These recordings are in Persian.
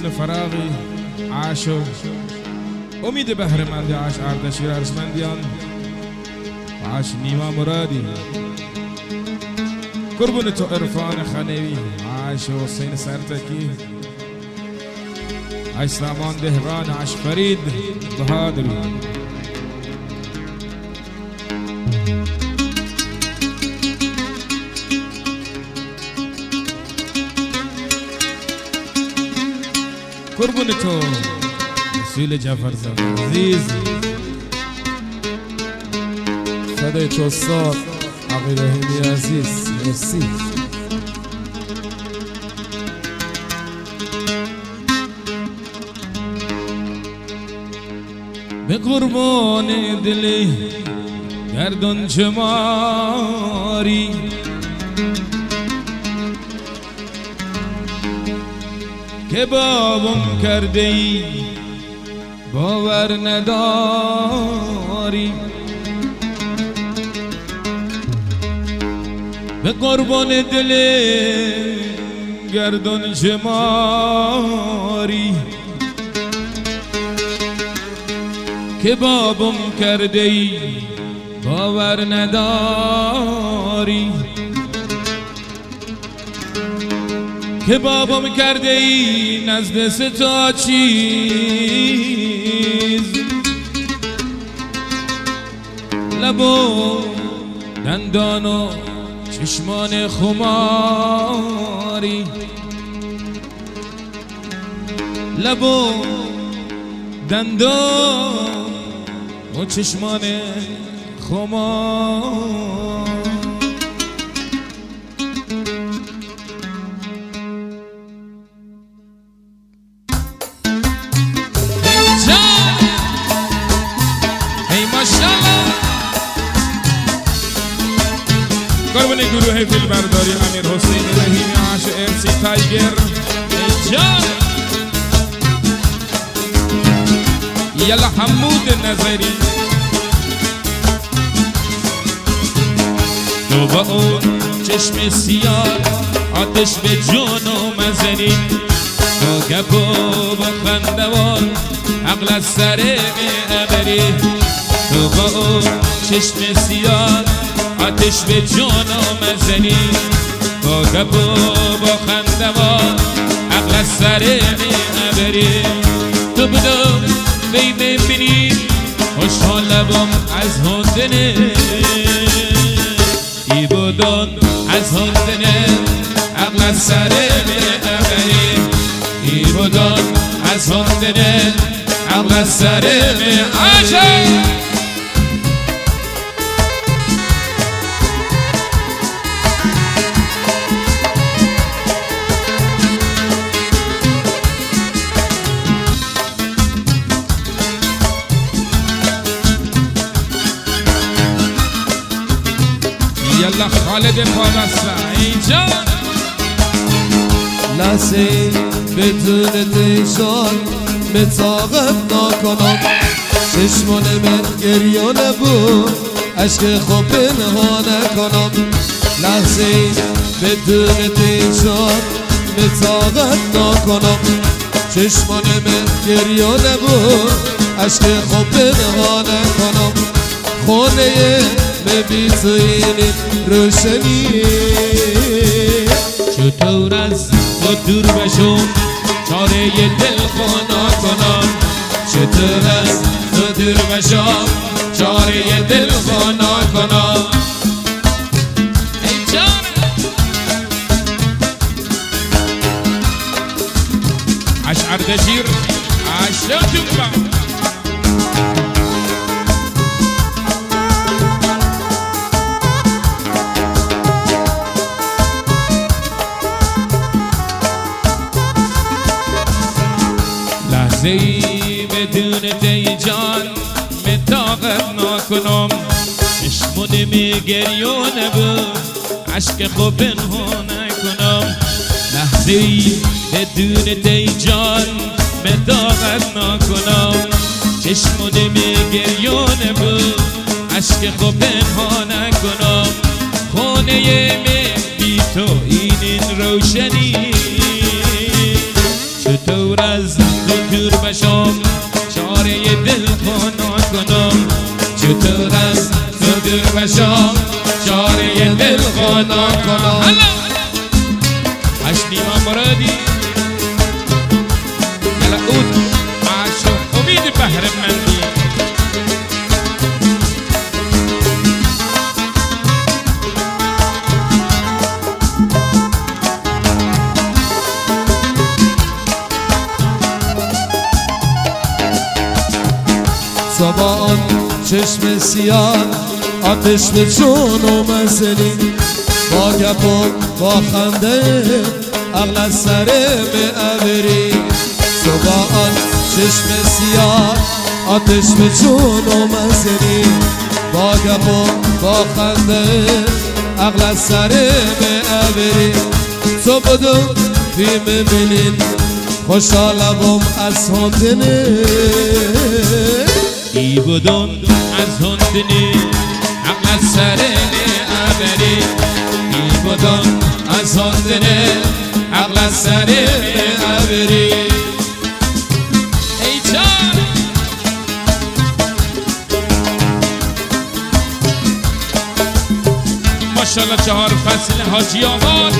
فراغی عاشق امید بهره‌مندی عاش اردشیر ارجمندیان عاش نیما مرادی قربون تو عرفان خنوی عاش حسین سرتکی عاش سامان دهقان عاش فرید بهادری قربون تو رسول جعفرزاده عزیز فدای تو استاد آقای رحیمی عزیز مرسی. به قربان دل گردون چماری که بابم کرده ای باور نداری به قربان دل گردون شماری که بابم کرده ای باور نداری که بابام کرده ای نزد ستا چیز لب و دندان و چشمان خماری لب و دندان و چشمان خماری قربان گروه فیلمبرداری امیر حسین رحیمی عاش MC تایگر جان یلا حمود نظری تو با اون چشم سیاه آتش به جانم زنی تو گپ و خندوان عقل از سر میبری تو با اون چشم سیاه آتش به جانم زنی با گپ و با خندوان عقل از سر میبری تو بدون ببینی خوشحال لبام از هندنه ای بدون از هندنه عقل از سر میبری ای بدون از هندنه عقل از سر میبری یلا خالد پابسته اینجا لحظه بدون دیشان به طاقت نکنم چشمان من گریانه بود عشق خوب پنهان نکنم لحظه بدون دیشان به طاقت نکنم چشمان من گریانه بود عشق خوب پنهان نکنم خونه بی تو این روشنی چطور از تو دور بشم چاره دل خوانا کنم چطور از تو دور بشم چاره دل خوانا کنم ای جان عاش اردشیر عاشقتون با لحظه‌ای بدون دیجان متاقت نکنم چشمون گریانه بود عشق خوب پنهان نکنم لحظه‌ای بدون دیجان متاقت نکنم چشمون گریانه بود عشق خوب پنهان نکنم خونه بی تو این روشنی چطور از دور بشم چاره دل خانا کنم چطور از تو دور بشم چاره دل خانا کنم اشنی مرادی گلعود عاشق امید بهر مندی صبان چشم سیاه آتش به جون و مزنی با گپ و با خنده عقل از سر معبری صبان چشم سیاه آتش به جون و مزنی با گپ و با خنده عقل از سر معبری تو بدون فیلم بینین خوشحالم از هندنه ای بدون از هندنه عقل از سر معبری ای بدون از هندنه عقل از سر معبری ای چار ماشالله 4 فصل حاجی آباد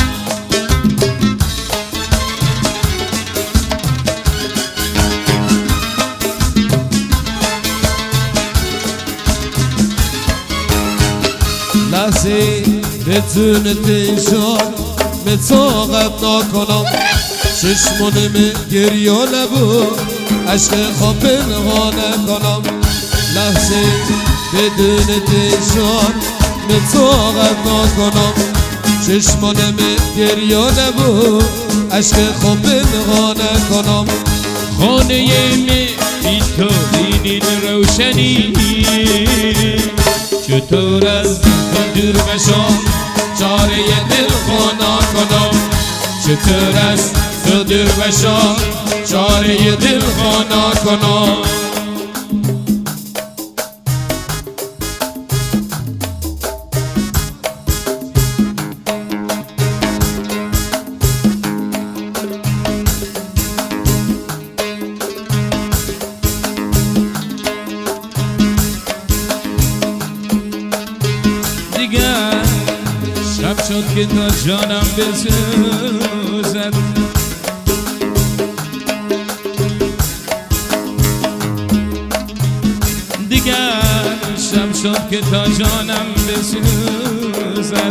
لحظه بدون تنشان به طاقت نکنم چشمانم گریه نبود عشق خواب پنهانه کنم لحظه بدون تنشان به طاقت نکنم چشمانم گریه نبود عشق خواب پنهانه کنم خانه می بی تو اینین روشنی چطور از دور بشم چاره دل خانا کنم چطور از تو دور بشم چاره دل خانا کنم شب شد که تا جانم بسوزد دیگر شب شد که تا جانم بسوزد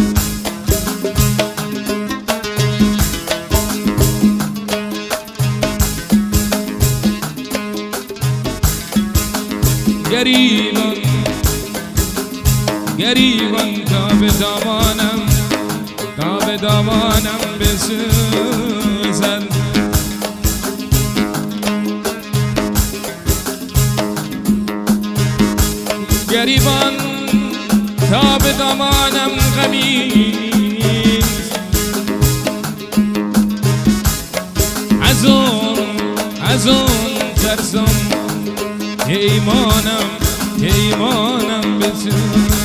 گریبان گریبان تا به دامانم بسوزد گریبان تا به دامانم غمی از اون ترسم که ایمانم بسوزد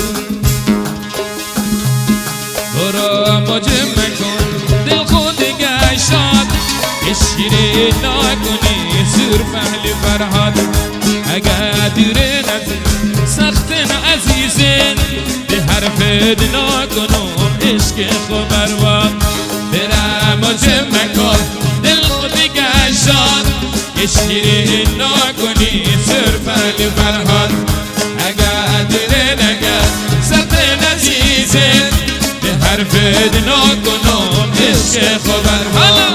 برا مجم مکن دل خود گشاد اشیره نکنی سور فهل فرهاد اگر دوره نزد سخت عزیزین به حرفت نکنم عشق خود برواد برا مجم مکن دل خود گشاد اشیره نکنی سور فهل فرهاد اگر دوره نگد سخت عزیزین حرفت نکنم عشق خبر حالا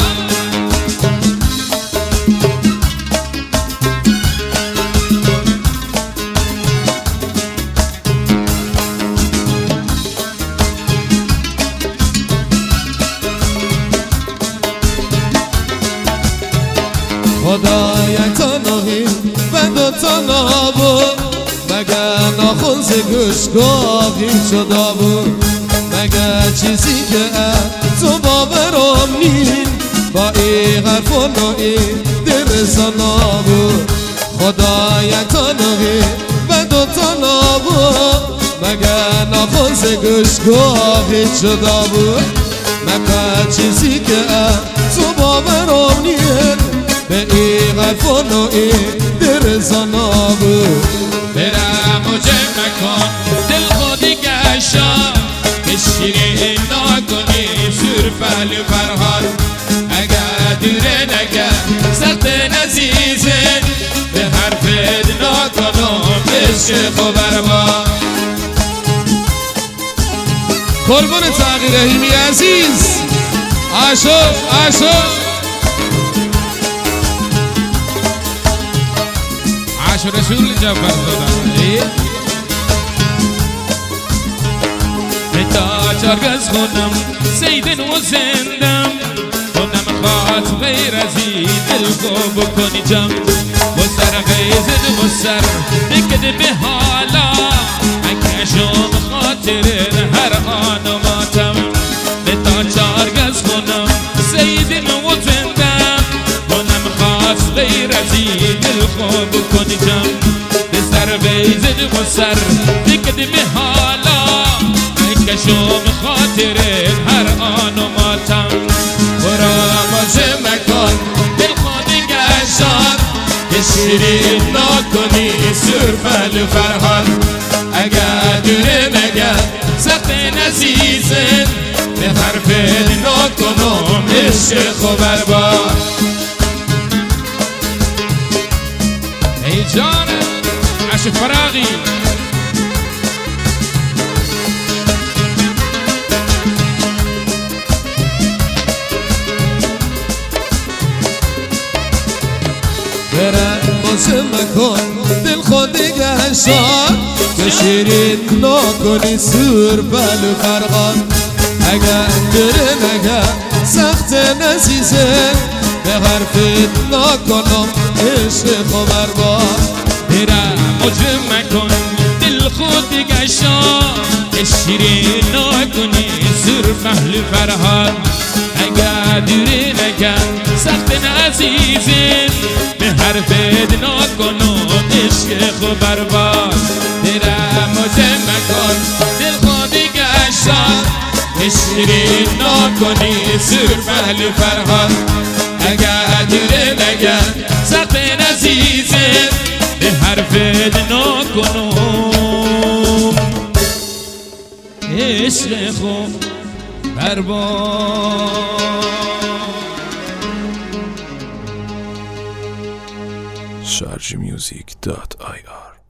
خدا یک تنهایی و دو تنها بود مگر ناخن ز گوشگاهی شده بود مگر چیزی که تو باورم نین با این حرف و نوعی دل سنا بود خدا یک تنهایی و دو تنها بود مگر ناخن ز گوشگاهی شده بود مگر چیزی که تو باورم نین به ای غفون و ای درزانابو برم و جمع کن دل خودی گشان که شیرین ناکنی سرفل فرهاد اگر دیره نگه سخت نزیزه به حرفت ناکنم عشق و برباد قربون تغییر رحیمی عزیز عاشق عاشق رسول جعفر زاده تا چارگز خونم سیدن و زندم خونم خواهد غیر ازی دل خوب کنی جم و سر غیزد و سر بکده به حالا اکشم خاطر هر آن و ماتم به تا چارگز خونم سیدن و زندم خونم خواهد غیر ازی دل خوب کنی جم به سر غیزد و سر بکده به حالا کشم خاطر هر آن و ماتم برا بازه مکن دل خودی گشان که شیرین ناکنی سرفل فرهاد اگر دوره نگه سخت نزیزن به حرفت ناکنم عشق و برباد ای جانم عشق فراغی برم بازه مکن دل خودی گشان که شیرین ناکنی سور بل فرقان اگر دره نگه سخت نزیزه به حرفت ناکنم عشق و برباد برم بازه مکن دل خودی گشان که شیرین ناکنی سور بل فرهاد اگر دره نگه سخت نزیزه به حرفت ناکنم عشق و برباد درم و جمع کن دل خودی گشان شیرین ناکنی سر محل فرهاد اگر دوره نگه سخت نزیزه به حرفت ناکنم عشق و برباد sharjmusic.ir